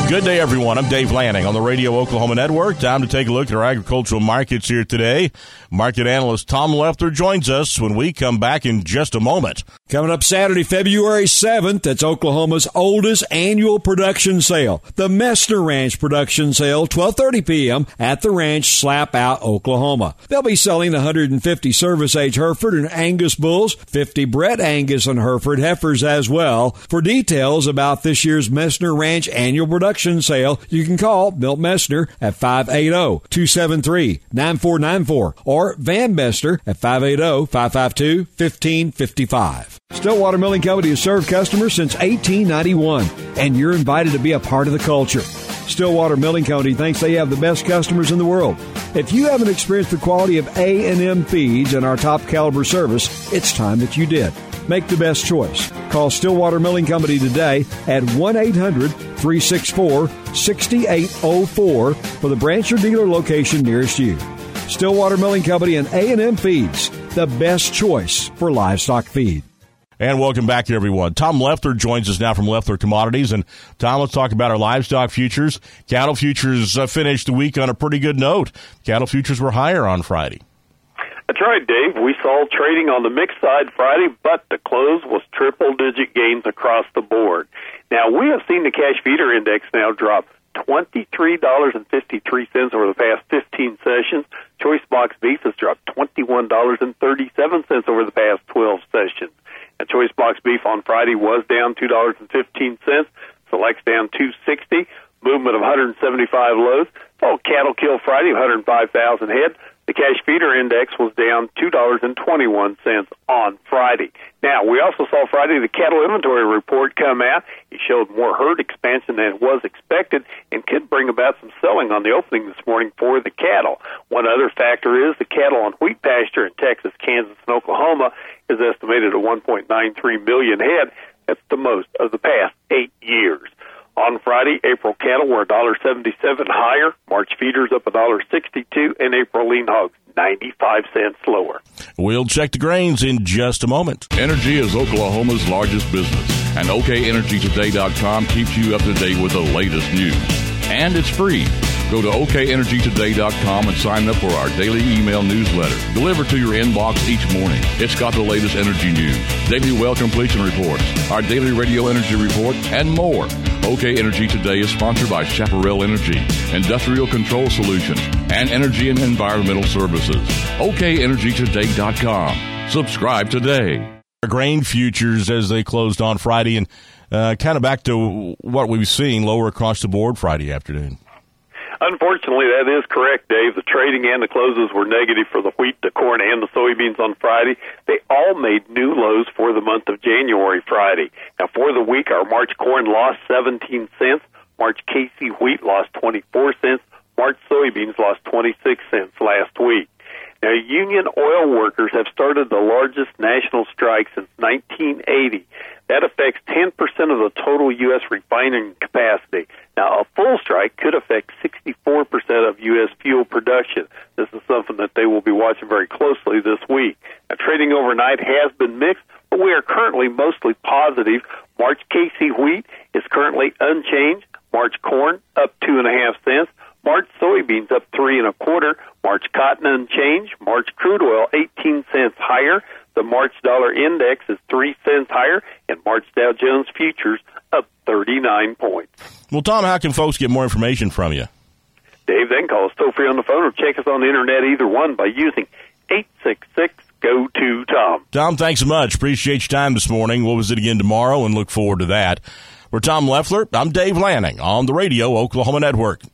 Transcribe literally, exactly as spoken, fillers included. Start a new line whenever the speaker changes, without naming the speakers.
Good day, everyone. I'm Dave Lanning on the Radio Oklahoma Network. Time to take a look at our agricultural markets here today. Market analyst Tom Leffler joins us when we come back in just a moment.
Coming up Saturday, February seventh, that's Oklahoma's oldest annual production sale, the Messner Ranch Production Sale, twelve thirty p.m. at the ranch, Slap Out, Oklahoma. They'll be selling one hundred fifty service-age Hereford and Angus bulls, fifty bred Angus and Hereford heifers as well. For details about this year's Messner Ranch Annual Production Sale, you can call Milt Messner at five eight zero, two seven three, nine four nine four or Van Messner at five eight zero, five five two, one five five five. Stillwater Milling Company has served customers since eighteen ninety-one, and you're invited to be a part of the culture. Stillwater Milling Company thinks they have the best customers in the world. If you haven't experienced the quality of A and M feeds and our top caliber service, it's time that you did. Make the best choice. Call Stillwater Milling Company today at one eight hundred, three six four, six eight zero four for the branch or dealer location nearest you. Stillwater Milling Company and A and M Feeds, the best choice for livestock feed.
And welcome back, everyone. Tom Leffler joins us now from Leffler Commodities. And, Tom, let's talk about our livestock futures. Cattle futures uh, finished the week on a pretty good note. Cattle futures were higher on Friday.
That's right, Dave. We saw trading on the mixed side Friday, but the close was triple-digit gains across the board. Now, we have seen the cash feeder index now drop twenty-three dollars and fifty-three cents over the past fifteen sessions. Choice box beef has dropped twenty-one dollars and thirty-seven cents over the past twelve sessions. And choice box beef on Friday was down two dollars and fifteen cents. Select's down two dollars and sixty cents. Movement of one hundred seventy-five loads. Oh, cattle kill Friday, one hundred five thousand head. The cash feeder index was down two dollars and twenty-one cents on Friday. Now, we also saw Friday the cattle inventory report come out. It showed more herd expansion than was expected and could bring about some selling on the opening this morning for the cattle. One other factor is the cattle on wheat pasture in Texas, Kansas, and Oklahoma is estimated at one point nine three million head. That's the most of the past eight years. On Friday, April cattle were one dollar and seventy-seven cents higher, March feeders up one dollar and sixty-two cents, and April lean hogs ninety-five cents lower.
We'll check the grains in just a moment.
Energy is Oklahoma's largest business, and O K Energy Today dot com keeps you up to date with the latest news. And it's free. Go to O K Energy Today dot com and sign up for our daily email newsletter, delivered to your inbox each morning. It's got the latest energy news, daily well completion reports, our daily radio energy report, and more. O K Energy Today is sponsored by Chaparral Energy, Industrial Control Solutions, and Energy and Environmental Services. O K Energy Today dot com. Subscribe today.
Grain futures as they closed on Friday, and uh, kind of back to what we've seen lower across the board Friday afternoon.
Unfortunately, that is correct, Dave. The trading and the closes were negative for the wheat, the corn, and the soybeans on Friday. They all made new lows for the month of January Friday. Now, for the week, our March corn lost seventeen cents. March K C wheat lost twenty-four cents. March soybeans lost twenty-six cents last week. Now, union oil workers have started the largest national strike since nineteen eighty. That affects ten percent of the total U S refining capacity. Now, a full strike could affect sixty-four percent of U S fuel production. This is something that they will be watching very closely this week. Now, trading overnight has been mixed, but we are currently mostly positive. March K C wheat is currently unchanged. March corn up two and a half cents. March soybeans up three and a quarter. March cotton unchanged. March crude oil eighteen cents higher. The March dollar index is three cents higher, and March Dow Jones futures up thirty-nine points.
Well, Tom, how can folks get more information from you?
Dave, they can call us toll free on the phone or check us on the internet, either one, by using eight six six, G O two, Tom.
Tom, thanks so much. Appreciate your time this morning. We'll visit again tomorrow and look forward to that. For Tom Leffler, I'm Dave Lanning on the Radio Oklahoma Network.